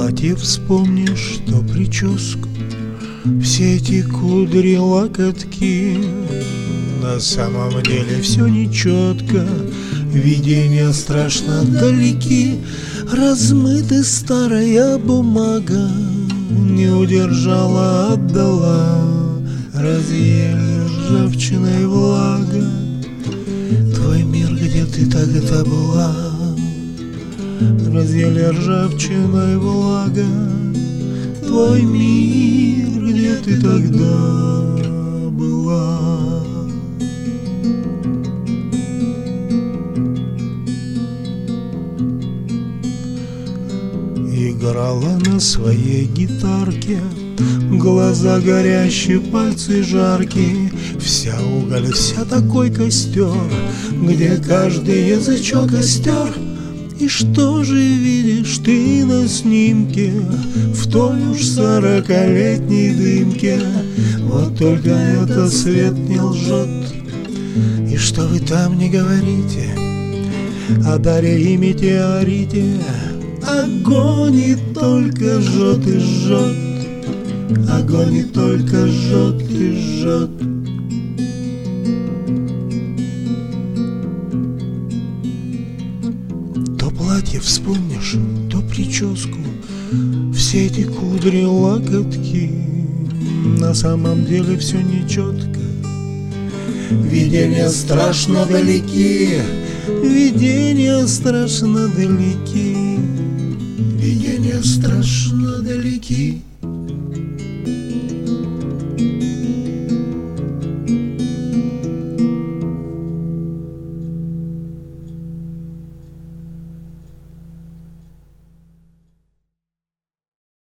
платье вспомнишь, то прическу, все эти кудри, локотки. На самом деле все нечетко, видения страшно далеки. Размыта старая бумага, не удержала, отдала, разъели ржавчиной влага. Твой мир, где ты тогда была, разъели ржавчиной влага. Твой мир, где ты тогда была. Играла на своей гитарке, глаза горящие, пальцы жаркие. Вся уголь, вся такой костер, где каждый язычок остер. И что же видишь ты на снимке в той уж 40-летней дымке? Вот только это свет не лжет. И что вы там не говорите о даре и метеорите, огонь и только жжет и жжет, огонь и только жжет и жжет. То платье вспомнишь, то прическу, все эти кудри, локотки. На самом деле все нечетко, видения страшно далеки, видения страшно далеки, видения страшно далеки.